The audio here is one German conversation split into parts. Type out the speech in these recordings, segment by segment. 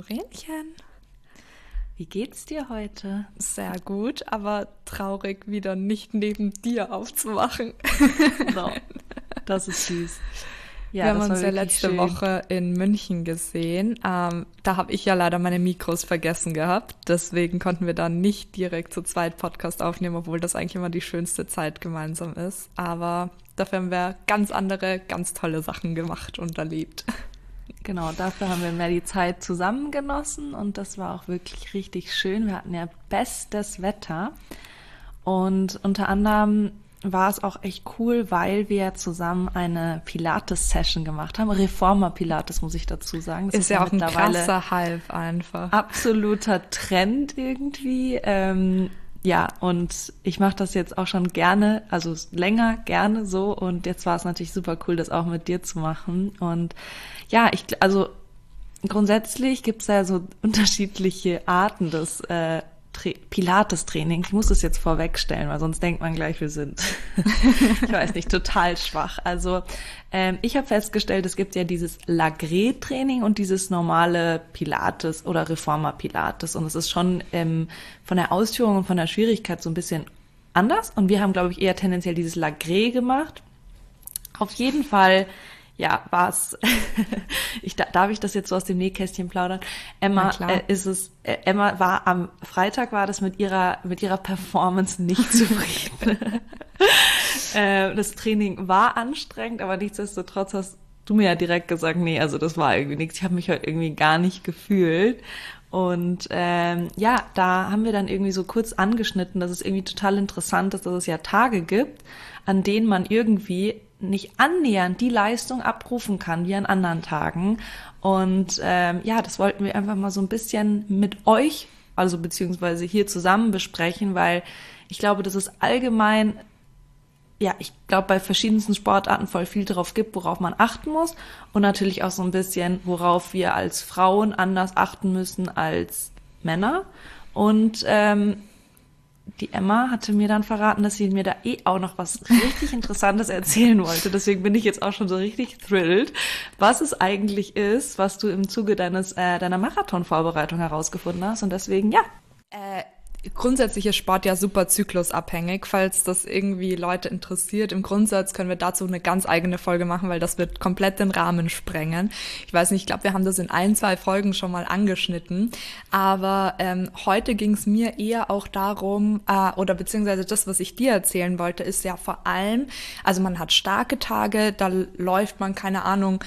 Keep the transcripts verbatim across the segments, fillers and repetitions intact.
Lorenchen. Wie geht's dir heute? Sehr gut, aber traurig, wieder nicht neben dir aufzuwachen. No, das ist süß. Ja, wir haben uns ja letzte schön. Woche in München gesehen. Ähm, da habe ich ja leider meine Mikros vergessen gehabt. Deswegen konnten wir da nicht direkt zu zweit Podcast aufnehmen, obwohl das eigentlich immer die schönste Zeit gemeinsam ist. Aber dafür haben wir ganz andere, ganz tolle Sachen gemacht und erlebt. Genau, dafür haben wir mehr die Zeit zusammen genossen und das war auch wirklich richtig schön. Wir hatten ja bestes Wetter und unter anderem war es auch echt cool, weil wir zusammen eine Pilates-Session gemacht haben. Reformer-Pilates, muss ich dazu sagen. Das ist, ist ja auch ein krasser Hype einfach. Absoluter Trend irgendwie. Ähm, ja, und ich mache das jetzt auch schon gerne, also länger gerne so. Und jetzt war es natürlich super cool, das auch mit dir zu machen. Und ja, ich also grundsätzlich gibt es ja so unterschiedliche Arten des äh, Pilates-Training. Ich muss es jetzt vorwegstellen, weil sonst denkt man gleich, wir sind, ich weiß nicht, total schwach. Also ähm, ich habe festgestellt, es gibt ja dieses Lagré-Training und dieses normale Pilates oder Reformer-Pilates. Und es ist schon ähm, von der Ausführung und von der Schwierigkeit so ein bisschen anders. Und wir haben, glaube ich, eher tendenziell dieses Lagré gemacht. Auf jeden Fall ja, war's. ich darf ich das jetzt so aus dem Nähkästchen plaudern? Emma äh, ist es. Äh, Emma war am Freitag war das mit ihrer mit ihrer Performance nicht zufrieden. äh, das Training war anstrengend, aber nichtsdestotrotz hast du mir ja direkt gesagt, nee, also das war irgendwie nichts. Ich habe mich heute irgendwie gar nicht gefühlt. Und ähm, ja, da haben wir dann irgendwie so kurz angeschnitten, dass es irgendwie total interessant ist, dass es ja Tage gibt, an denen man irgendwie nicht annähernd die Leistung abrufen kann wie an anderen Tagen. Und ähm, ja, das wollten wir einfach mal so ein bisschen mit euch, also beziehungsweise hier zusammen besprechen, weil ich glaube, dass es allgemein, ja, ich glaube, bei verschiedensten Sportarten voll viel drauf gibt, worauf man achten muss und natürlich auch so ein bisschen, worauf wir als Frauen anders achten müssen als Männer. Und ähm, die Emma hatte mir dann verraten, dass sie mir da eh auch noch was richtig Interessantes erzählen wollte. Deswegen bin ich jetzt auch schon so richtig thrilled, was es eigentlich ist, was du im Zuge deines äh, deiner Marathon-Vorbereitung herausgefunden hast. Und deswegen, ja. Äh, grundsätzlich ist Sport ja super zyklusabhängig, falls das irgendwie Leute interessiert. Im Grundsatz können wir dazu eine ganz eigene Folge machen, weil das wird komplett den Rahmen sprengen. Ich weiß nicht, ich glaube, wir haben das in ein, zwei Folgen schon mal angeschnitten. Aber ähm, heute ging es mir eher auch darum, äh, oder beziehungsweise das, was ich dir erzählen wollte, ist ja vor allem, also man hat starke Tage, da läuft man, keine Ahnung,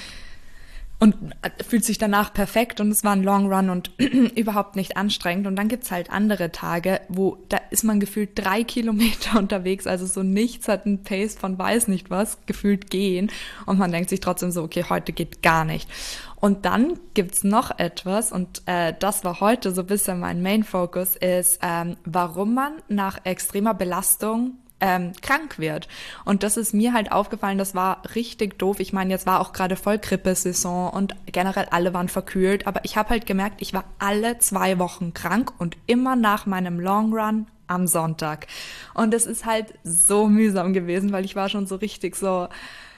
und fühlt sich danach perfekt und es war ein Long Run und überhaupt nicht anstrengend. Und dann gibt's halt andere Tage, wo da ist man gefühlt drei Kilometer unterwegs, also so nichts, hat einen Pace von weiß nicht was, gefühlt gehen. Und man denkt sich trotzdem so, okay, heute geht gar nicht. Und dann gibt's noch etwas und äh, das war heute so ein bisschen mein Main-Focus, ist, ähm, warum man nach extremer Belastung Ähm, krank wird. Und das ist mir halt aufgefallen, das war richtig doof. Ich meine, jetzt war auch gerade voll Grippesaison und generell alle waren verkühlt, aber ich habe halt gemerkt, ich war alle zwei Wochen krank und immer nach meinem Long Run am Sonntag. Und das ist halt so mühsam gewesen, weil ich war schon so richtig so,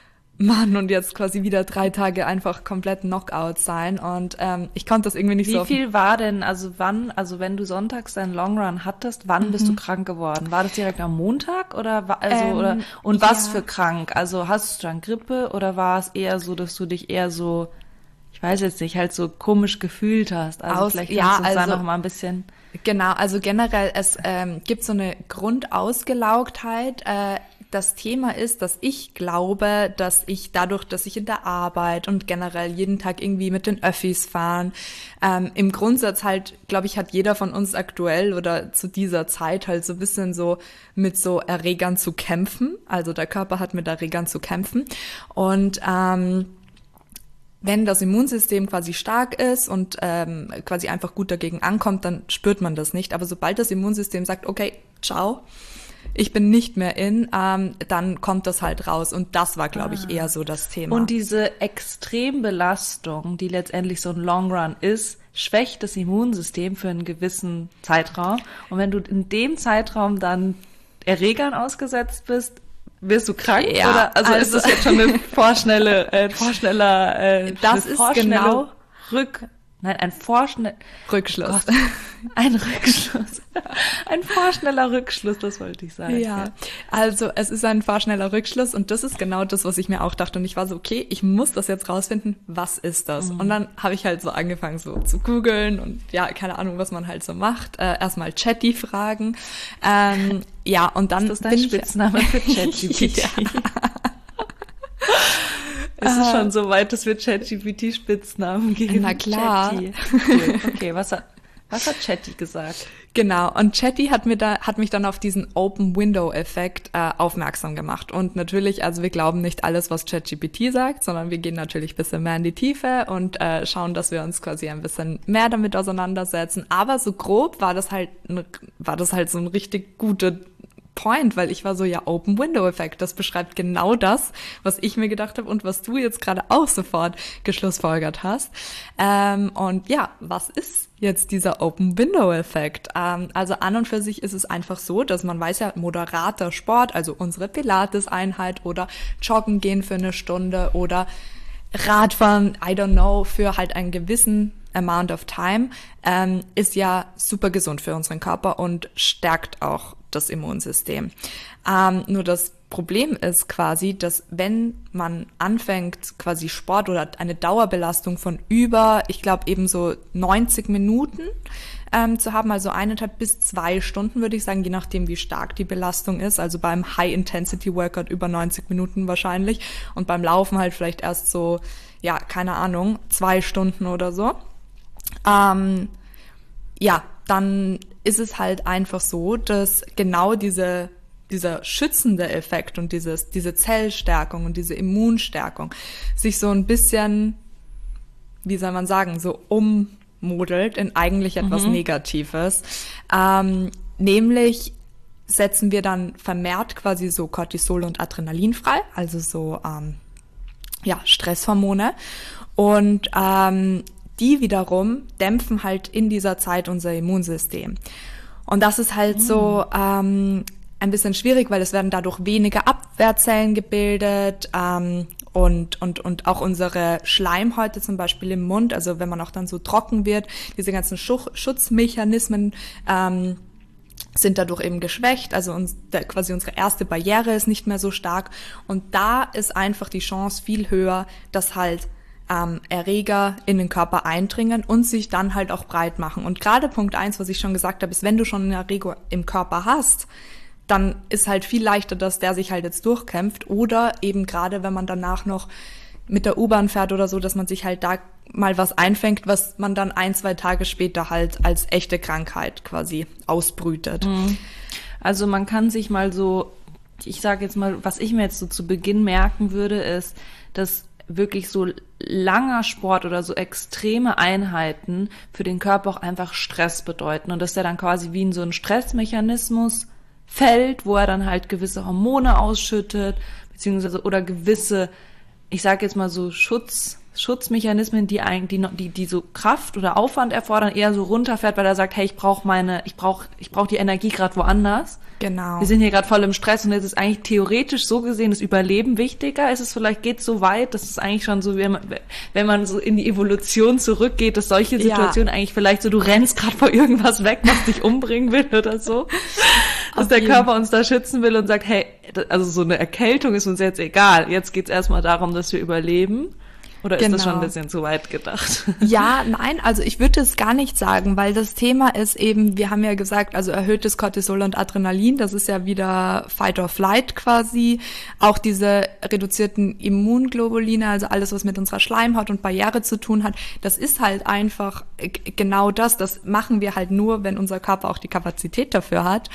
Mann, und jetzt quasi wieder drei Tage einfach komplett Knockout sein und ähm, ich konnte das irgendwie nicht Wie so... Wie viel war denn, also wann, also wenn du sonntags deinen Long Run hattest, wann mhm. bist du krank geworden? War das direkt am Montag oder also ähm, oder und was ja. für krank? Also hast du dann Grippe oder war es eher so, dass du dich eher so, ich weiß jetzt nicht, halt so komisch gefühlt hast? Also Aus, vielleicht kannst ja, du uns also, da noch mal ein bisschen... Genau, also generell, es ähm, gibt so eine Grundausgelaugtheit. Äh, das Thema ist, dass ich glaube, dass ich dadurch, dass ich in der Arbeit und generell jeden Tag irgendwie mit den Öffis fahren, ähm, im Grundsatz halt, glaube ich, hat jeder von uns aktuell oder zu dieser Zeit halt so ein bisschen so mit so Erregern zu kämpfen. Also der Körper hat mit Erregern zu kämpfen und ähm, wenn das Immunsystem quasi stark ist und ähm, quasi einfach gut dagegen ankommt, dann spürt man das nicht. Aber sobald das Immunsystem sagt, okay, ciao, ich bin nicht mehr in, ähm, dann kommt das halt raus. Und das war, glaube ich, ah. eher so das Thema. Und diese Extrembelastung, die letztendlich so ein Long Run ist, schwächt das Immunsystem für einen gewissen Zeitraum. Und wenn du in dem Zeitraum dann Erregern ausgesetzt bist, wirst du krank? Ja, oder also, also ist das jetzt schon eine vorschnelle, äh, vorschneller, äh, das eine ist genau Rück, Nein, ein vorschnell... Rückschluss. Gott, ein Rückschluss. Ein vorschneller Rückschluss, das wollte ich sagen. Ja, also es ist ein vorschneller Rückschluss und das ist genau das, was ich mir auch dachte. Und ich war so, okay, ich muss das jetzt rausfinden, was ist das? Mhm. Und dann habe ich halt so angefangen so zu googeln und ja, keine Ahnung, was man halt so macht. Äh, erstmal Chatty fragen. Ähm, ja, und dann... Ist das dein Spitzname für ChatGPT? Ja. Es ist schon so weit, dass wir ChatGPT Spitznamen geben. Na klar. Chatty. Cool. Okay, was hat, was hat Chatty gesagt? Genau, und Chatty hat mir da, hat mich dann auf diesen Open-Window-Effekt äh, aufmerksam gemacht. Und natürlich, also wir glauben nicht alles, was ChatGPT sagt, sondern wir gehen natürlich ein bisschen mehr in die Tiefe und äh, schauen, dass wir uns quasi ein bisschen mehr damit auseinandersetzen. Aber so grob war das halt, war das halt so ein richtig guter Point, weil ich war so, ja, Open-Window-Effekt, das beschreibt genau das, was ich mir gedacht habe und was du jetzt gerade auch sofort geschlussfolgert hast. Ähm, und ja, was ist jetzt dieser Open-Window-Effekt? Ähm, also an und für sich ist es einfach so, dass man weiß ja, moderater Sport, also unsere Pilates-Einheit oder Joggen gehen für eine Stunde oder Radfahren, I don't know, für halt einen gewissen Amount of time, ähm, ist ja super gesund für unseren Körper und stärkt auch das Immunsystem. Ähm, nur das Problem ist quasi, dass wenn man anfängt, quasi Sport oder eine Dauerbelastung von über, ich glaube eben so neunzig Minuten ähm, zu haben, also eineinhalb bis zwei Stunden würde ich sagen, je nachdem wie stark die Belastung ist, also beim High-Intensity-Workout über neunzig Minuten wahrscheinlich und beim Laufen halt vielleicht erst so, ja, keine Ahnung, zwei Stunden oder so. Ähm, ja, dann ist es halt einfach so, dass genau diese, dieser schützende Effekt und dieses, diese Zellstärkung und diese Immunstärkung sich so ein bisschen, wie soll man sagen, so ummodelt in eigentlich etwas mhm. Negatives. Ähm, nämlich setzen wir dann vermehrt quasi so Cortisol und Adrenalin frei, also so, ähm, ja, Stresshormone. Und, ähm, die wiederum dämpfen halt in dieser Zeit unser Immunsystem. Und das ist halt mhm. so ähm, ein bisschen schwierig, weil es werden dadurch weniger Abwehrzellen gebildet ähm, und und und auch unsere Schleimhäute zum Beispiel im Mund, also wenn man auch dann so trocken wird, diese ganzen Schuch- Schutzmechanismen ähm, sind dadurch eben geschwächt, also uns, der, quasi unsere erste Barriere ist nicht mehr so stark und da ist einfach die Chance viel höher, dass halt Ähm, Erreger in den Körper eindringen und sich dann halt auch breit machen. Und gerade Punkt eins, was ich schon gesagt habe, ist, wenn du schon einen Erreger im Körper hast, dann ist halt viel leichter, dass der sich halt jetzt durchkämpft oder eben gerade, wenn man danach noch mit der U-Bahn fährt oder so, dass man sich halt da mal was einfängt, was man dann ein, zwei Tage später halt als echte Krankheit quasi ausbrütet. Also man kann sich mal so, ich sage jetzt mal, was ich mir jetzt so zu Beginn merken würde, ist, dass wirklich so langer Sport oder so extreme Einheiten für den Körper auch einfach Stress bedeuten und dass der dann quasi wie in so einen Stressmechanismus fällt, wo er dann halt gewisse Hormone ausschüttet, beziehungsweise oder gewisse, ich sage jetzt mal so Schutz, Schutzmechanismen, die eigentlich, die, die, die so Kraft oder Aufwand erfordern, eher so runterfährt, weil er sagt, hey, ich brauche meine, ich brauche, ich brauche die Energie gerade woanders. Genau. Wir sind hier gerade voll im Stress und jetzt ist eigentlich theoretisch so gesehen das Überleben wichtiger. Ist es vielleicht geht so weit, dass es eigentlich schon so, wenn man, wenn man so in die Evolution zurückgeht, dass solche Situationen ja. eigentlich vielleicht so, du rennst gerade vor irgendwas weg, was dich umbringen will oder so, dass der Körper uns da schützen will und sagt, hey, also so eine Erkältung ist uns jetzt egal. Jetzt geht's erstmal darum, dass wir überleben. Oder ist genau. das schon ein bisschen zu weit gedacht? Ja, nein, also ich würde es gar nicht sagen, weil das Thema ist eben, wir haben ja gesagt, also erhöhtes Cortisol und Adrenalin, das ist ja wieder Fight or Flight quasi. Auch diese reduzierten Immunglobuline, also alles, was mit unserer Schleimhaut und Barriere zu tun hat, das ist halt einfach genau das. Das machen wir halt nur, wenn unser Körper auch die Kapazität dafür hat.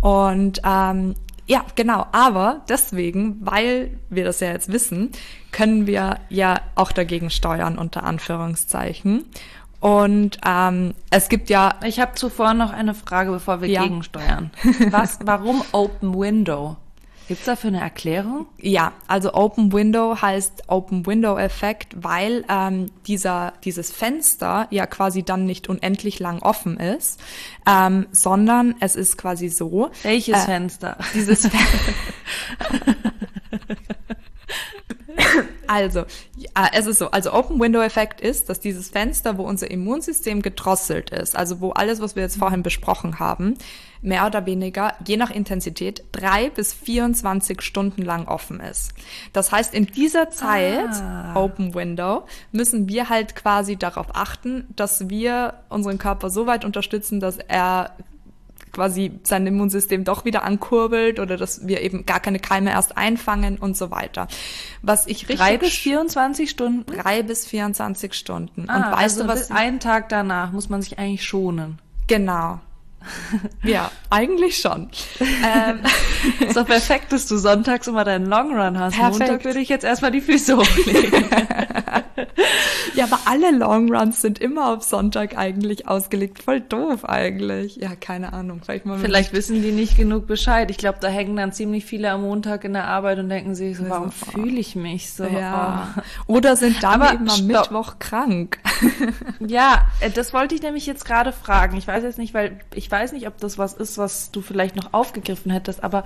Und ähm, ja, genau. Aber deswegen, weil wir das ja jetzt wissen, können wir ja auch dagegen steuern, unter Anführungszeichen. Und ähm, es gibt ja... Ich habe zuvor noch eine Frage, bevor wir ja. gegensteuern. Was, warum Open Window? Gibt's dafür eine Erklärung? Ja, also Open Window heißt Open Window Effekt, weil ähm, dieser dieses Fenster ja quasi dann nicht unendlich lang offen ist, ähm, sondern es ist quasi so. Welches äh, Fenster? Dieses Fenster. Also, ja, es ist so, also Open-Window-Effekt ist, dass dieses Fenster, wo unser Immunsystem gedrosselt ist, also wo alles, was wir jetzt vorhin besprochen haben, mehr oder weniger, je nach Intensität, drei bis vierundzwanzig Stunden lang offen ist. Das heißt, in dieser Zeit, ah. Open Window, müssen wir halt quasi darauf achten, dass wir unseren Körper so weit unterstützen, dass er quasi sein Immunsystem doch wieder ankurbelt oder dass wir eben gar keine Keime erst einfangen und so weiter. Was ich richtig drei bis vierundzwanzig Stunden? Drei bis vierundzwanzig Stunden. Ah, und weißt also du, was einen Tag danach muss man sich eigentlich schonen. Genau. Ja, eigentlich schon. ähm, ist doch perfekt, dass du sonntags immer deinen Long Run hast. Perfekt. Montag würde ich jetzt erstmal die Füße hochlegen. Ja, aber alle Long Runs sind immer auf Sonntag eigentlich ausgelegt. Voll doof eigentlich. Ja, keine Ahnung. Vielleicht, mal Vielleicht wissen die nicht genug Bescheid. Ich glaube, da hängen dann ziemlich viele am Montag in der Arbeit und denken sich so, warum oh. fühle ich mich so? Ja. Oh. Oder sind dann aber eben am Mittwoch krank. Ja, das wollte ich nämlich jetzt gerade fragen. Ich weiß jetzt nicht, weil ich weiß nicht, ob das was ist, was du vielleicht noch aufgegriffen hättest, aber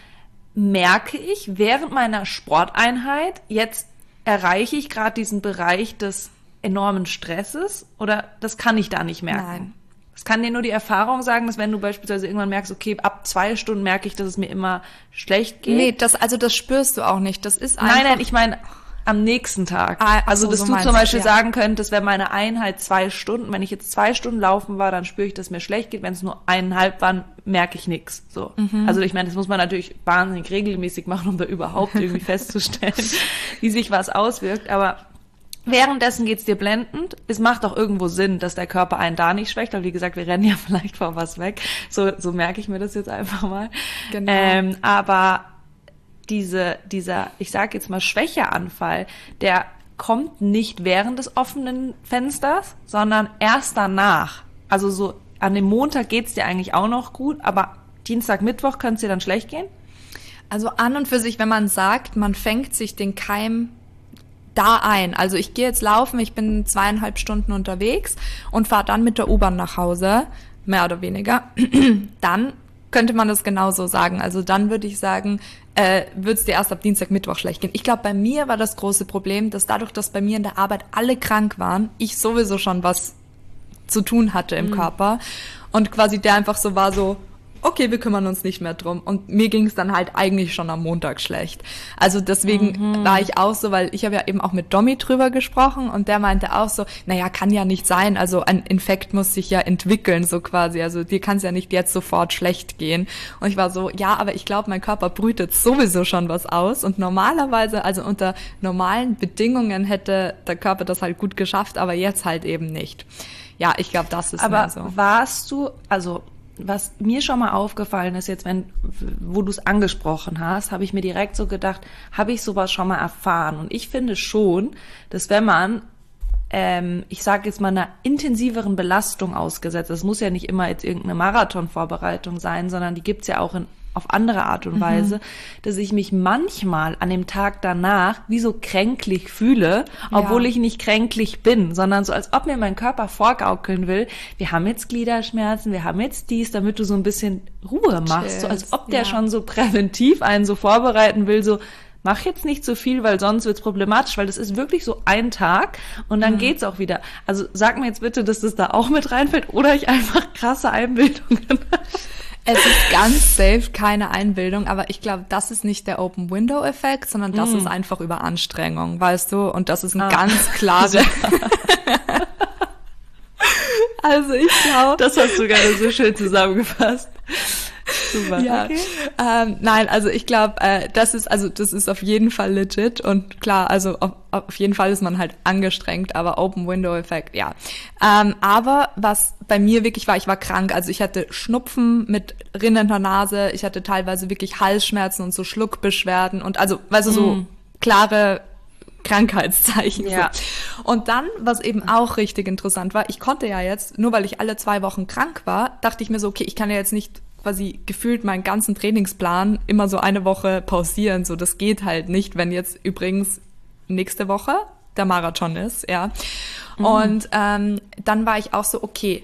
merke ich während meiner Sporteinheit, jetzt erreiche ich gerade diesen Bereich des enormen Stresses oder das kann ich da nicht merken? Nein. Es kann dir nur die Erfahrung sagen, dass wenn du beispielsweise irgendwann merkst, okay, ab zwei Stunden merke ich, dass es mir immer schlecht geht. Nee, das, also das spürst du auch nicht. Das ist einfach... Nein, nein, ich meine am nächsten Tag. Ah, also, so, dass so du zum Beispiel ich, ja. sagen könntest, wenn meine Einheit zwei Stunden, wenn ich jetzt zwei Stunden laufen war, dann spüre ich, dass es mir schlecht geht. Wenn es nur eineinhalb waren, merke ich nichts. So. Mhm. Also ich meine, das muss man natürlich wahnsinnig regelmäßig machen, um da überhaupt irgendwie festzustellen, wie sich was auswirkt. Aber währenddessen geht's dir blendend. Es macht auch irgendwo Sinn, dass der Körper einen da nicht schwächt. Aber wie gesagt, wir rennen ja vielleicht vor was weg. So, so merke ich mir das jetzt einfach mal. Genau. Ähm, aber diese, dieser, ich sage jetzt mal Schwächeanfall, der kommt nicht während des offenen Fensters, sondern erst danach. Also so an dem Montag geht's dir eigentlich auch noch gut, aber Dienstag, Mittwoch könnte es dir dann schlecht gehen? Also an und für sich, wenn man sagt, man fängt sich den Keim da ein. Also ich gehe jetzt laufen, ich bin zweieinhalb Stunden unterwegs und fahre dann mit der U-Bahn nach Hause, mehr oder weniger, dann könnte man das genauso sagen. Also dann würde ich sagen, äh, würde es dir erst ab Dienstag, Mittwoch schlecht gehen. Ich glaube, bei mir war das große Problem, dass dadurch, dass bei mir in der Arbeit alle krank waren, ich sowieso schon was zu tun hatte im mhm. Körper und quasi der einfach so war so, okay, wir kümmern uns nicht mehr drum. Und mir ging es dann halt eigentlich schon am Montag schlecht. Also deswegen mhm. war ich auch so, weil ich habe ja eben auch mit Domi drüber gesprochen und der meinte auch so, naja, kann ja nicht sein. Also ein Infekt muss sich ja entwickeln, so quasi. Also dir kann es ja nicht jetzt sofort schlecht gehen. Und ich war so, ja, aber ich glaube, mein Körper brütet sowieso schon was aus. Und normalerweise, also unter normalen Bedingungen hätte der Körper das halt gut geschafft, aber jetzt halt eben nicht. Ja, ich glaube, das ist aber mehr so. Aber warst du, also was mir schon mal aufgefallen ist jetzt, wenn, wo du es angesprochen hast, habe ich mir direkt so gedacht, habe ich sowas schon mal erfahren? Und ich finde schon, dass wenn man, ähm, ich sage jetzt mal, einer intensiveren Belastung ausgesetzt, das muss ja nicht immer jetzt irgendeine Marathonvorbereitung sein, sondern die gibt's ja auch in auf andere Art und Weise, mhm. dass ich mich manchmal an dem Tag danach wie so kränklich fühle, obwohl ja. ich nicht kränklich bin, sondern so, als ob mir mein Körper vorgaukeln will, wir haben jetzt Gliederschmerzen, wir haben jetzt dies, damit du so ein bisschen Ruhe machst, Cheers. So als ob der ja. schon so präventiv einen so vorbereiten will, so mach jetzt nicht so viel, weil sonst wird's problematisch, weil das ist wirklich so ein Tag und dann mhm. geht's auch wieder. Also sag mir jetzt bitte, dass das da auch mit reinfällt oder ich einfach krasse Einbildungen habe. Es ist ganz safe keine Einbildung, aber ich glaube, das ist nicht der Open-Window-Effekt, sondern das mm. ist einfach Überanstrengung, weißt du? Und das ist ein ah. ganz klarer... Also ich glaube... Das hast du gerade so schön zusammengefasst. Super. Ja. Okay. Ähm, nein, also ich glaube, äh, das ist also das ist auf jeden Fall legit und klar, also auf, auf jeden Fall ist man halt angestrengt, aber Open Window Effekt, ja. Ähm, aber was bei mir wirklich war, ich war krank, also ich hatte Schnupfen mit rinnender Nase, ich hatte teilweise wirklich Halsschmerzen und so Schluckbeschwerden und also, weißt du, so mm. klare Krankheitszeichen. Ja. So. Und dann, was eben auch richtig interessant war, ich konnte ja jetzt, nur weil ich alle zwei Wochen krank war, dachte ich mir so, okay, ich kann ja jetzt nicht quasi gefühlt meinen ganzen Trainingsplan immer so eine Woche pausieren. So, das geht halt nicht, wenn jetzt übrigens nächste Woche der Marathon ist, ja. Mhm. Und ähm, dann war ich auch so, okay,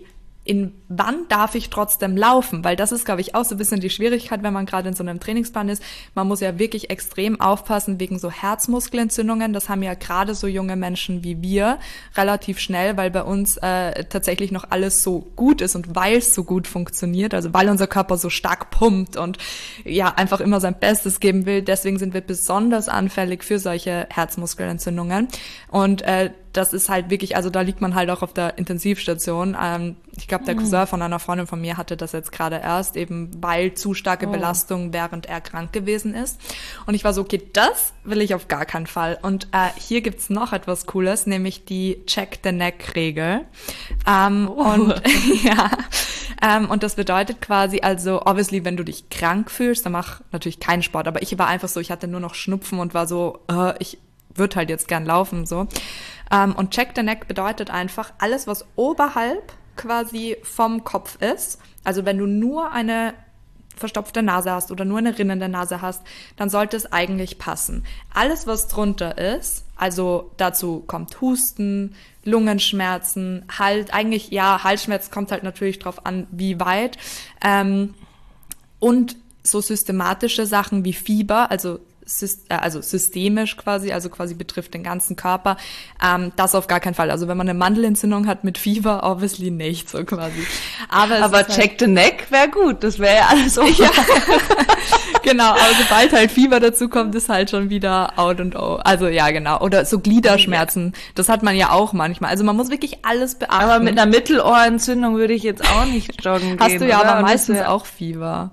in wann darf ich trotzdem laufen? Weil das ist, glaube ich, auch so ein bisschen die Schwierigkeit, wenn man gerade in so einem Trainingsplan ist. Man muss ja wirklich extrem aufpassen wegen so Herzmuskelentzündungen. Das haben ja gerade so junge Menschen wie wir relativ schnell, weil bei uns äh, tatsächlich noch alles so gut ist und weil es so gut funktioniert, also weil unser Körper so stark pumpt und ja einfach immer sein Bestes geben will. Deswegen sind wir besonders anfällig für solche Herzmuskelentzündungen. Und äh, das ist halt wirklich, also da liegt man halt auch auf der Intensivstation. Ähm, ich glaube, der Cousin von einer Freundin von mir hatte das jetzt gerade erst, eben weil zu starke oh. Belastung, während er krank gewesen ist. Und ich war so, okay, das will ich auf gar keinen Fall. Und äh, hier gibt's noch etwas Cooles, nämlich die Check-the-Neck-Regel. Ähm, oh. Und ja, ähm, und das bedeutet quasi, also obviously, wenn du dich krank fühlst, dann mach natürlich keinen Sport. Aber ich war einfach so, ich hatte nur noch Schnupfen und war so, äh, ich würde halt jetzt gern laufen, so. Um, und Check the Neck bedeutet einfach, alles, was oberhalb quasi vom Kopf ist, also wenn du nur eine verstopfte Nase hast oder nur eine rinnende Nase hast, dann sollte es eigentlich passen. Alles, was drunter ist, also dazu kommt Husten, Lungenschmerzen, halt eigentlich, ja, Halsschmerz kommt halt natürlich drauf an, wie weit, ähm, und so systematische Sachen wie Fieber, also also systemisch quasi, also quasi betrifft den ganzen Körper, ähm, das auf gar keinen Fall. Also wenn man eine Mandelentzündung hat mit Fieber, obviously nicht, so quasi. Aber, aber Check halt the Neck wäre gut, das wäre ja alles so. Ja. Genau, aber sobald halt Fieber dazu kommt, ist halt schon wieder out and oh. Also ja, genau. Oder so Gliederschmerzen, das hat man ja auch manchmal. Also man muss wirklich alles beachten. Aber mit einer Mittelohrentzündung würde ich jetzt auch nicht joggen Hast gehen. du ja oder? aber meistens auch Fieber.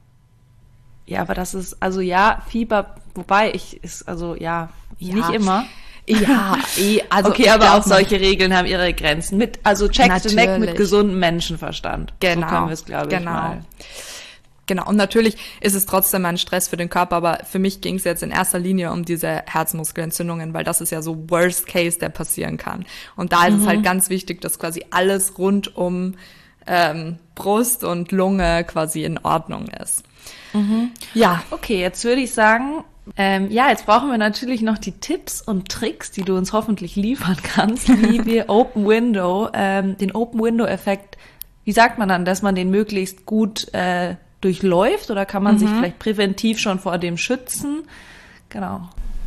Ja, aber das ist, also ja, Fieber, wobei ich, ist, also ja, ja. nicht immer. Ja, eh, also. Okay, aber auch solche Regeln haben ihre Grenzen. Mit, also Check natürlich. the Neck mit gesundem Menschenverstand. Genau. So können wir es, glaube ich, genau. mal. Genau, und natürlich ist es trotzdem ein Stress für den Körper, aber für mich ging es jetzt in erster Linie um diese Herzmuskelentzündungen, weil das ist ja so Worst Case, der passieren kann. Und da ist mhm. es halt ganz wichtig, dass quasi alles rund um ähm, Brust und Lunge quasi in Ordnung ist. Mhm. Ja, okay, jetzt würde ich sagen, ähm, ja, jetzt brauchen wir natürlich noch die Tipps und Tricks, die du uns hoffentlich liefern kannst, wie wir Open Window, ähm, den Open Window Effekt, wie sagt man dann, dass man den möglichst gut äh, durchläuft, oder kann man mhm. sich vielleicht präventiv schon vor dem schützen? Genau.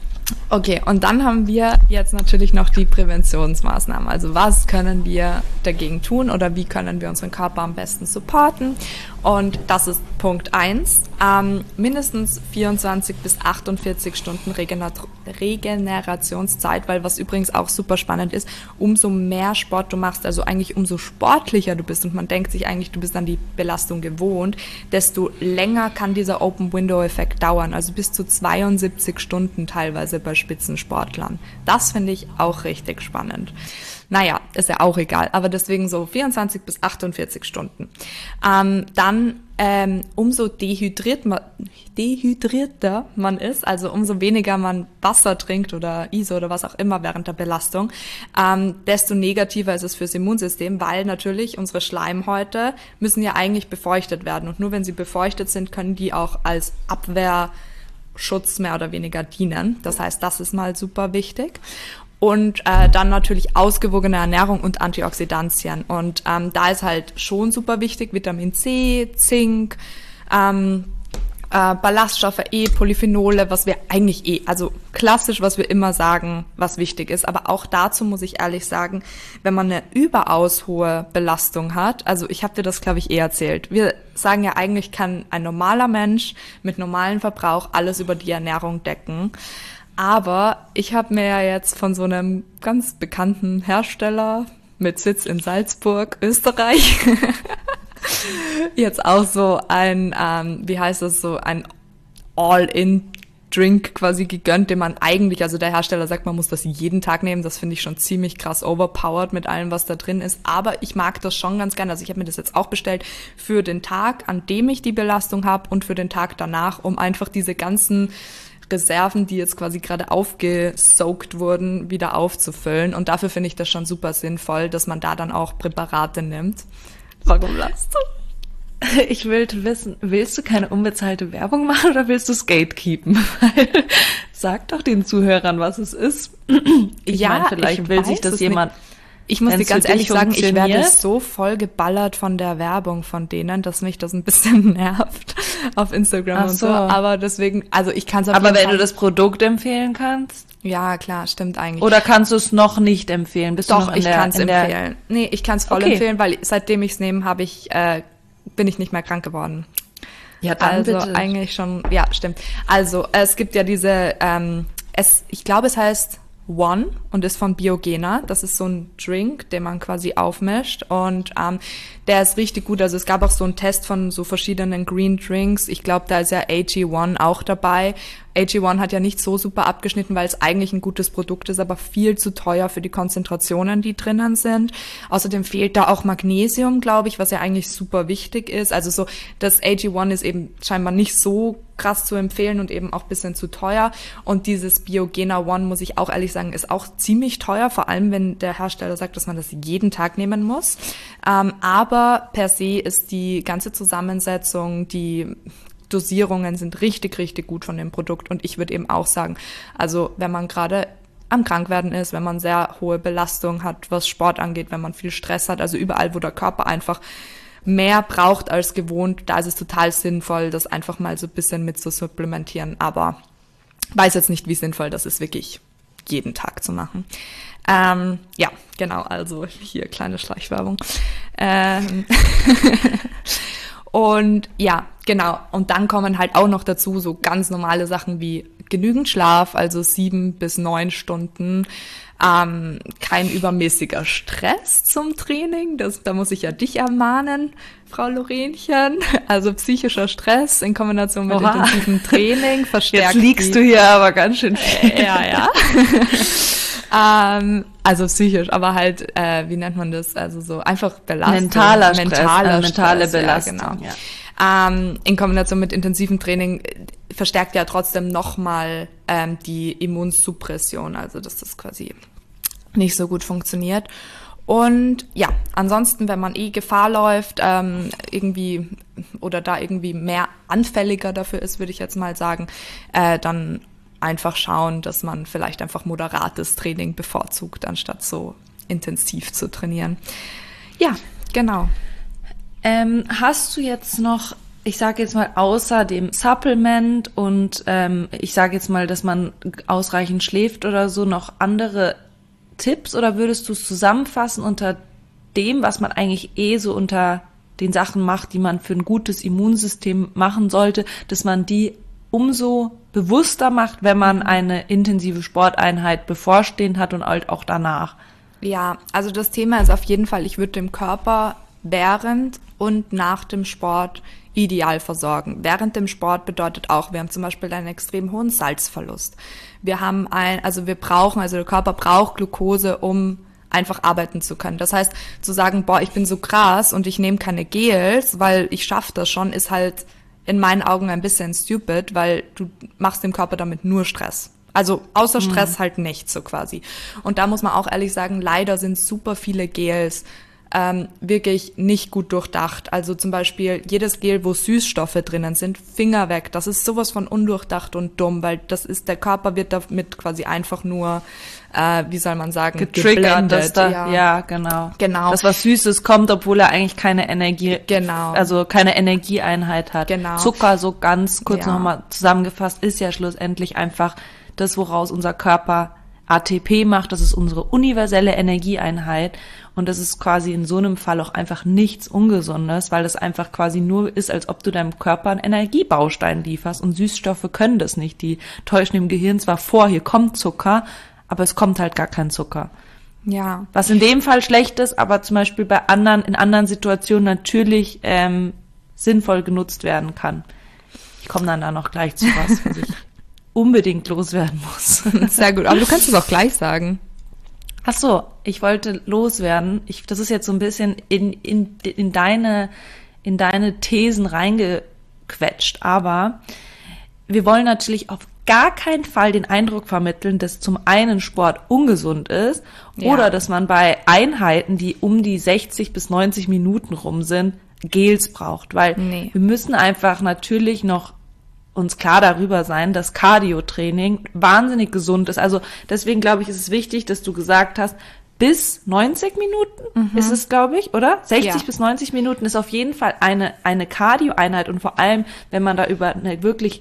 Okay, und dann haben wir jetzt natürlich noch die Präventionsmaßnahmen. Also was können wir dagegen tun oder wie können wir unseren Körper am besten supporten? Und das ist Punkt eins. Ähm, mindestens vierundzwanzig bis achtundvierzig Stunden Regener- Regenerationszeit, weil was übrigens auch super spannend ist, umso mehr Sport du machst, also eigentlich umso sportlicher du bist und man denkt sich eigentlich, du bist an die Belastung gewohnt, desto länger kann dieser Open-Window-Effekt dauern, also bis zu zweiundsiebzig Stunden teilweise bei Spitzensportlern. Das finde ich auch richtig spannend. Naja, ist ja auch egal, aber deswegen so vierundzwanzig bis achtundvierzig Stunden. Ähm, dann ähm, umso dehydriert man, dehydrierter man ist, also umso weniger man Wasser trinkt oder I S O oder was auch immer während der Belastung, ähm, desto negativer ist es fürs Immunsystem, weil natürlich unsere Schleimhäute müssen ja eigentlich befeuchtet werden und nur wenn sie befeuchtet sind, können die auch als Abwehrschutz mehr oder weniger dienen. Das heißt, das ist mal super wichtig. Und äh, dann natürlich ausgewogene Ernährung und Antioxidantien. Und ähm, da ist halt schon super wichtig Vitamin C, Zink, ähm, äh, Ballaststoffe, E, Polyphenole, was wir eigentlich eh, also klassisch, was wir immer sagen, was wichtig ist. Aber auch dazu muss ich ehrlich sagen, wenn man eine überaus hohe Belastung hat, also ich habe dir das, glaube ich, eh erzählt. Wir sagen ja eigentlich, kann ein normaler Mensch mit normalem Verbrauch alles über die Ernährung decken. Aber ich habe mir ja jetzt von so einem ganz bekannten Hersteller mit Sitz in Salzburg, Österreich, jetzt auch so ein, ähm, wie heißt das, so ein All-in-Drink quasi gegönnt, den man eigentlich, also der Hersteller sagt, man muss das jeden Tag nehmen. Das finde ich schon ziemlich krass overpowered mit allem, was da drin ist. Aber ich mag das schon ganz gerne. Also ich habe mir das jetzt auch bestellt für den Tag, an dem ich die Belastung habe und für den Tag danach, um einfach diese ganzen Reserven, die jetzt quasi gerade aufgesaugt wurden, wieder aufzufüllen. Und dafür finde ich das schon super sinnvoll, dass man da dann auch Präparate nimmt. Warum lachst du? Ich will wissen, willst du keine unbezahlte Werbung machen oder willst du es gatekeepen? Sag doch den Zuhörern, was es ist. Ich ja, meine, vielleicht ich will weiß sich das es jemand... nicht. Ich muss dir Wenn's ganz für ehrlich dich sagen, ich werde funktioniert. so voll geballert von der Werbung von denen, dass mich das ein bisschen nervt auf Instagram Ach und so. so. Aber deswegen, also ich kann es auf Aber jeden wenn Fall. du das Produkt empfehlen kannst? Ja, klar, stimmt eigentlich. Oder kannst du es noch nicht empfehlen? Bist du Doch, noch in ich der, kann es in der, empfehlen. Nee, ich kann es voll Okay. empfehlen, weil seitdem ich es nehme, habe ich, äh, bin ich nicht mehr krank geworden. Ja, dann Also bitte. eigentlich schon, ja, stimmt. Also es gibt ja diese, ähm, es, ich glaube, es heißt One und ist von Biogena. Das ist so ein Drink, den man quasi aufmischt und ähm, der ist richtig gut. Also es gab auch so einen Test von so verschiedenen Green Drinks. Ich glaube, da ist ja A G eins auch dabei. A G eins hat ja nicht so super abgeschnitten, weil es eigentlich ein gutes Produkt ist, aber viel zu teuer für die Konzentrationen, die drinnen sind. Außerdem fehlt da auch Magnesium, glaube ich, was ja eigentlich super wichtig ist. Also so, das A G eins ist eben scheinbar nicht so krass zu empfehlen und eben auch ein bisschen zu teuer. Und dieses Biogena One, muss ich auch ehrlich sagen, ist auch ziemlich teuer, vor allem wenn der Hersteller sagt, dass man das jeden Tag nehmen muss. Ähm, aber per se ist die ganze Zusammensetzung, die Dosierungen sind richtig, richtig gut von dem Produkt. Und ich würde eben auch sagen, also wenn man gerade am Krankwerden ist, wenn man sehr hohe Belastung hat, was Sport angeht, wenn man viel Stress hat, also überall, wo der Körper einfach mehr braucht als gewohnt, da ist es total sinnvoll, das einfach mal so ein bisschen mit zu supplementieren. Aber weiß jetzt nicht, wie sinnvoll das ist, wirklich jeden Tag zu machen. Ähm, ja, genau, also hier kleine Schleichwerbung. Ähm Und ja, genau. Und dann kommen halt auch noch dazu so ganz normale Sachen wie genügend Schlaf, also sieben bis neun Stunden, ähm, kein übermäßiger Stress zum Training. Das, da muss ich ja dich ermahnen, Frau Lorenchen. Also psychischer Stress in Kombination mit Oha. intensivem Training verstärkt. Jetzt liegst die, du hier aber ganz schön viel. Äh, ja, ja. ähm, also psychisch, aber halt, äh, wie nennt man das? Also so einfach Belastung. Mentaler Stress, mentaler äh, mentale Stress, Belastung, Ja, genau. ja. Ähm, in Kombination mit intensivem Training äh, verstärkt ja trotzdem nochmal ähm, die Immunsuppression, also dass das quasi nicht so gut funktioniert. Und ja, ansonsten, wenn man eh Gefahr läuft, ähm, irgendwie oder da irgendwie mehr anfälliger dafür ist, würde ich jetzt mal sagen, äh, dann einfach schauen, dass man vielleicht einfach moderates Training bevorzugt, anstatt so intensiv zu trainieren. Ja, genau. Ähm, hast du jetzt noch, ich sage jetzt mal, außer dem Supplement und ähm, ich sage jetzt mal, dass man ausreichend schläft oder so, noch andere Tipps, oder würdest du es zusammenfassen unter dem, was man eigentlich eh so unter den Sachen macht, die man für ein gutes Immunsystem machen sollte, dass man die umso bewusster macht, wenn man eine intensive Sporteinheit bevorstehen hat und halt auch danach? Ja, also das Thema ist auf jeden Fall, ich würde dem Körper während und nach dem Sport ideal versorgen. Während dem Sport bedeutet auch, wir haben zum Beispiel einen extrem hohen Salzverlust. Wir haben ein, also wir brauchen, also der Körper braucht Glucose, um einfach arbeiten zu können. Das heißt, zu sagen, boah, ich bin so krass und ich nehme keine Gels, weil ich schaffe das schon, ist halt in meinen Augen ein bisschen stupid, weil du machst dem Körper damit nur Stress. Also außer Stress mhm. halt nicht so quasi. Und da muss man auch ehrlich sagen, leider sind super viele Gels ähm, wirklich nicht gut durchdacht. Also zum Beispiel jedes Gel, wo Süßstoffe drinnen sind, Finger weg. Das ist sowas von undurchdacht und dumm, weil das ist, der Körper wird damit quasi einfach nur, äh, wie soll man sagen, getriggert, dass da, ja. ja, genau. Genau. Dass was Süßes kommt, obwohl er eigentlich keine Energie, genau. also keine Energieeinheit hat. Genau. Zucker, so ganz kurz Ja. nochmal zusammengefasst, ist ja schlussendlich einfach das, woraus unser Körper A T P macht. Das ist unsere universelle Energieeinheit. Und das ist quasi in so einem Fall auch einfach nichts Ungesundes, weil das einfach quasi nur ist, als ob du deinem Körper einen Energiebaustein lieferst. Und Süßstoffe können das nicht. Die täuschen im Gehirn zwar vor, hier kommt Zucker, aber es kommt halt gar kein Zucker. Ja. Was in dem Fall schlecht ist, aber zum Beispiel bei anderen, in anderen Situationen natürlich ähm, sinnvoll genutzt werden kann. Ich komme dann da noch gleich zu was, was ich unbedingt loswerden muss. Sehr gut, aber du kannst es auch gleich sagen. Ach so, ich wollte loswerden. Ich, das ist jetzt so ein bisschen in, in, in deine, in deine Thesen reingequetscht, aber wir wollen natürlich auf gar keinen Fall den Eindruck vermitteln, dass zum einen Sport ungesund ist Ja. oder dass man bei Einheiten, die um die sechzig bis neunzig Minuten rum sind, Gels braucht, weil Nee. wir müssen einfach natürlich noch uns klar darüber sein, dass Cardio-Training wahnsinnig gesund ist. Also deswegen glaube ich, ist es wichtig, dass du gesagt hast, bis neunzig Minuten mhm. ist es, glaube ich, oder? sechzig ja. bis neunzig Minuten ist auf jeden Fall eine, eine Cardio-Einheit und vor allem, wenn man da über eine wirklich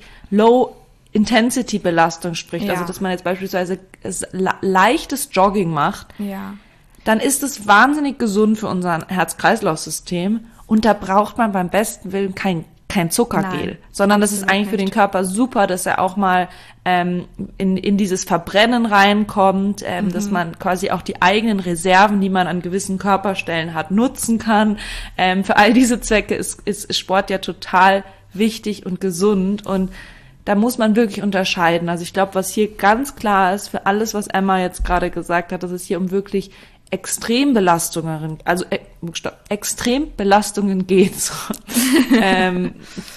Low-Intensity-Belastung spricht, ja. also dass man jetzt beispielsweise leichtes Jogging macht, ja. dann ist es wahnsinnig gesund für unser Herz-Kreislauf-System und da braucht man beim besten Willen kein kein Zuckergel, Nein, sondern das ist eigentlich nicht. Für den Körper super, dass er auch mal ähm, in, in dieses Verbrennen reinkommt, ähm, mhm. dass man quasi auch die eigenen Reserven, die man an gewissen Körperstellen hat, nutzen kann. Ähm, für all diese Zwecke ist, ist Sport ja total wichtig und gesund und da muss man wirklich unterscheiden. Also ich glaube, was hier ganz klar ist, für alles, was Emma jetzt gerade gesagt hat, dass es hier um wirklich Extrembelastungen, also äh, stopp, Extrembelastungen geht. So. ähm,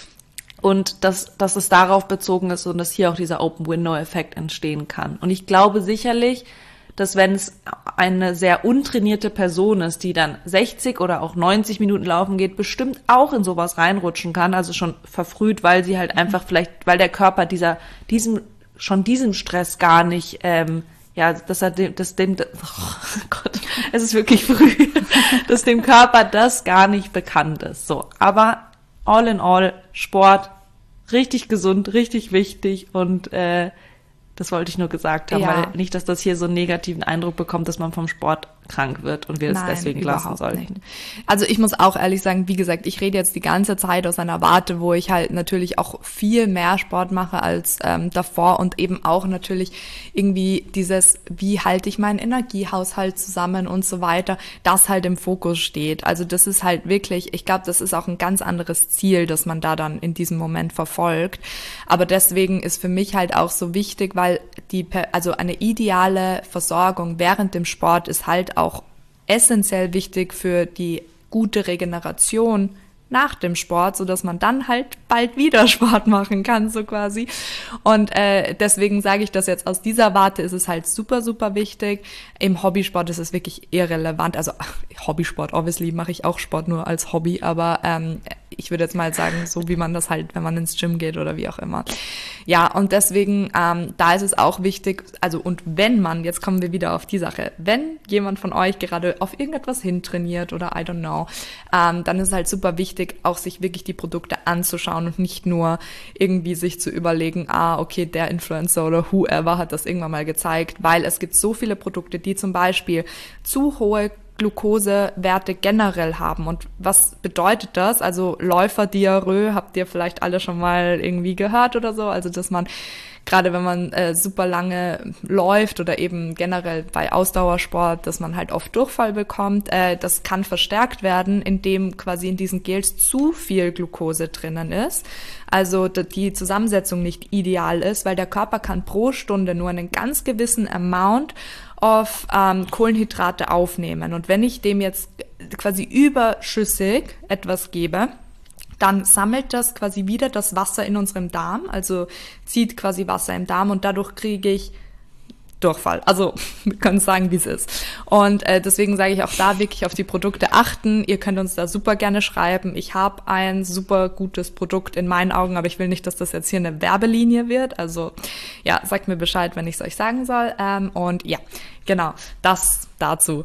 und dass, dass es darauf bezogen ist und dass hier auch dieser Open-Window-Effekt entstehen kann. Und ich glaube sicherlich, dass wenn es eine sehr untrainierte Person ist, die dann sechzig oder auch neunzig Minuten laufen geht, bestimmt auch in sowas reinrutschen kann, also schon verfrüht, weil sie halt einfach vielleicht, weil der Körper dieser, diesem, schon diesem Stress gar nicht, ähm, ja, dass er dem, dass dem, oh Gott, es ist wirklich früh, dass dem Körper das gar nicht bekannt ist. So, aber all in all Sport richtig gesund, richtig wichtig und äh, das wollte ich nur gesagt haben, ja. weil nicht, dass das hier so einen negativen Eindruck bekommt, dass man vom Sport krank wird und wir es deswegen lassen sollten. Nicht. Also ich muss auch ehrlich sagen, wie gesagt, ich rede jetzt die ganze Zeit aus einer Warte, wo ich halt natürlich auch viel mehr Sport mache als ähm, davor und eben auch natürlich irgendwie dieses, wie halte ich meinen Energiehaushalt zusammen und so weiter, das halt im Fokus steht. Also das ist halt wirklich, ich glaube, das ist auch ein ganz anderes Ziel, das man da dann in diesem Moment verfolgt. Aber deswegen ist für mich halt auch so wichtig, weil die, also eine ideale Versorgung während dem Sport ist halt auch essentiell wichtig für die gute Regeneration nach dem Sport, so dass man dann halt bald wieder Sport machen kann, so quasi. Und äh, deswegen sage ich das jetzt aus dieser Warte, ist es halt super, super wichtig. Im Hobbysport ist es wirklich irrelevant. Also Hobbysport, obviously mache ich auch Sport nur als Hobby, aber ähm, ich würde jetzt mal sagen, so wie man das halt, wenn man ins Gym geht oder wie auch immer. Ja, und deswegen, ähm, da ist es auch wichtig, also und wenn man, jetzt kommen wir wieder auf die Sache, wenn jemand von euch gerade auf irgendetwas hintrainiert oder I don't know, ähm, dann ist es halt super wichtig, auch sich wirklich die Produkte anzuschauen und nicht nur irgendwie sich zu überlegen, ah, okay, der Influencer oder whoever hat das irgendwann mal gezeigt, weil es gibt so viele Produkte, die zum Beispiel zu hohe Glukosewerte generell haben. Und was bedeutet das? Also Läuferdiarrhoe habt ihr vielleicht alle schon mal irgendwie gehört oder so. Also dass man, gerade wenn man äh, super lange läuft oder eben generell bei Ausdauersport, dass man halt oft Durchfall bekommt. Äh, das kann verstärkt werden, indem quasi in diesen Gels zu viel Glukose drinnen ist. Also die Zusammensetzung nicht ideal ist, weil der Körper kann pro Stunde nur einen ganz gewissen Amount auf ähm, Kohlenhydrate aufnehmen. Und wenn ich dem jetzt quasi überschüssig etwas gebe, dann sammelt das quasi wieder das Wasser in unserem Darm, also zieht quasi Wasser im Darm und dadurch kriege ich Durchfall. Also wir können sagen, wie es ist. Und äh, deswegen sage ich auch da wirklich auf die Produkte achten. Ihr könnt uns da super gerne schreiben. Ich habe ein super gutes Produkt in meinen Augen, aber ich will nicht, dass das jetzt hier eine Werbelinie wird. Also ja, sagt mir Bescheid, wenn ich es euch sagen soll. Ähm, und ja, genau, das dazu.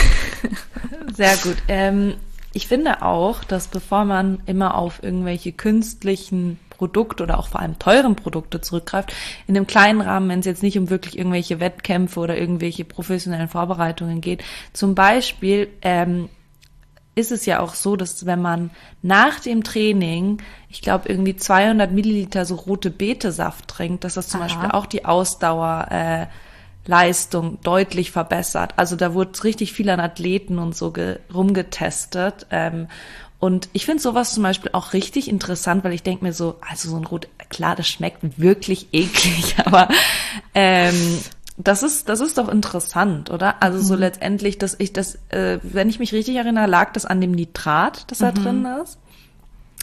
Sehr gut. Ähm, ich finde auch, dass bevor man immer auf irgendwelche künstlichen Produkte oder auch vor allem teuren Produkte zurückgreift, in einem kleinen Rahmen, wenn es jetzt nicht um wirklich irgendwelche Wettkämpfe oder irgendwelche professionellen Vorbereitungen geht. Zum Beispiel ähm, ist es ja auch so, dass wenn man nach dem Training, ich glaube irgendwie zweihundert Milliliter so rote Betesaft trinkt, dass das zum Aha. Beispiel auch die Ausdauer äh, Leistung deutlich verbessert. Also da wurde richtig viel an Athleten und so ge- rumgetestet. Ähm, und ich finde sowas zum Beispiel auch richtig interessant, weil ich denke mir so, also so ein Rot, klar, das schmeckt wirklich eklig, aber ähm, das ist das ist doch interessant, oder? Also so mhm. letztendlich, dass ich das, äh, wenn ich mich richtig erinnere, lag das an dem Nitrat, das da mhm. drin ist.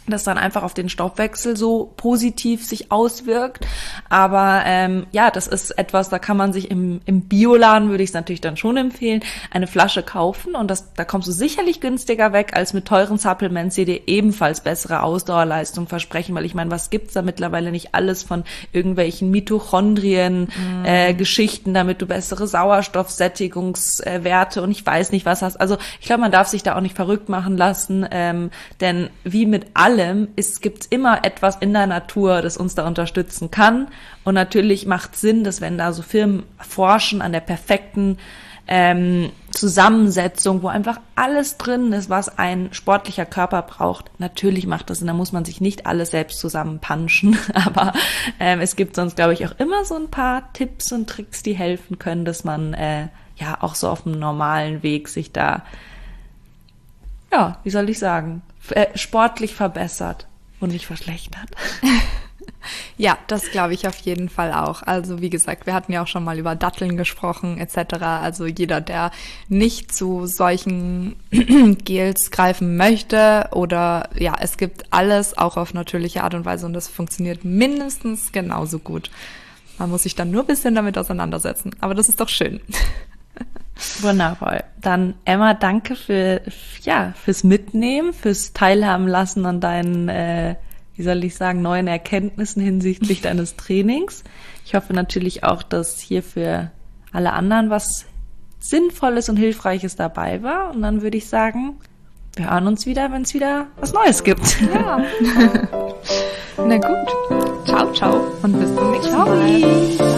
das dann einfach auf den Stoffwechsel so positiv sich auswirkt. Aber ähm, ja, das ist etwas, da kann man sich im, im Bioladen, würde ich es natürlich dann schon empfehlen, eine Flasche kaufen und das, da kommst du sicherlich günstiger weg als mit teuren Supplements, die dir ebenfalls bessere Ausdauerleistung versprechen, weil ich meine, was gibt's da mittlerweile nicht alles von irgendwelchen Mitochondrien, mm. äh, Geschichten, damit du bessere Sauerstoffsättigungswerte äh, und ich weiß nicht was hast. Also ich glaube, man darf sich da auch nicht verrückt machen lassen, ähm, denn wie mit allem es gibt immer etwas in der Natur, das uns da unterstützen kann. Und natürlich macht Sinn, dass wenn da so Firmen forschen an der perfekten ähm, Zusammensetzung, wo einfach alles drin ist, was ein sportlicher Körper braucht. Natürlich macht das Sinn, da muss man sich nicht alles selbst zusammenpanschen. Aber ähm, es gibt sonst, glaube ich, auch immer so ein paar Tipps und Tricks, die helfen können, dass man äh, ja auch so auf dem normalen Weg sich da, ja, wie soll ich sagen, sportlich verbessert und nicht verschlechtert. Ja, das glaube ich auf jeden Fall auch. Also wie gesagt, wir hatten ja auch schon mal über Datteln gesprochen et cetera. Also jeder, der nicht zu solchen Gels greifen möchte oder ja, es gibt alles auch auf natürliche Art und Weise und das funktioniert mindestens genauso gut. Man muss sich dann nur ein bisschen damit auseinandersetzen. Aber das ist doch schön. Wundervoll. Dann Emma, danke für ja fürs Mitnehmen, fürs Teilhaben lassen an deinen, äh, wie soll ich sagen, neuen Erkenntnissen hinsichtlich deines Trainings. Ich hoffe natürlich auch, dass hier für alle anderen was Sinnvolles und Hilfreiches dabei war. Und dann würde ich sagen, wir hören uns wieder, wenn es wieder was Neues gibt. Ja. Na gut. Ciao, ciao und bis zum nächsten Mal. Ciao.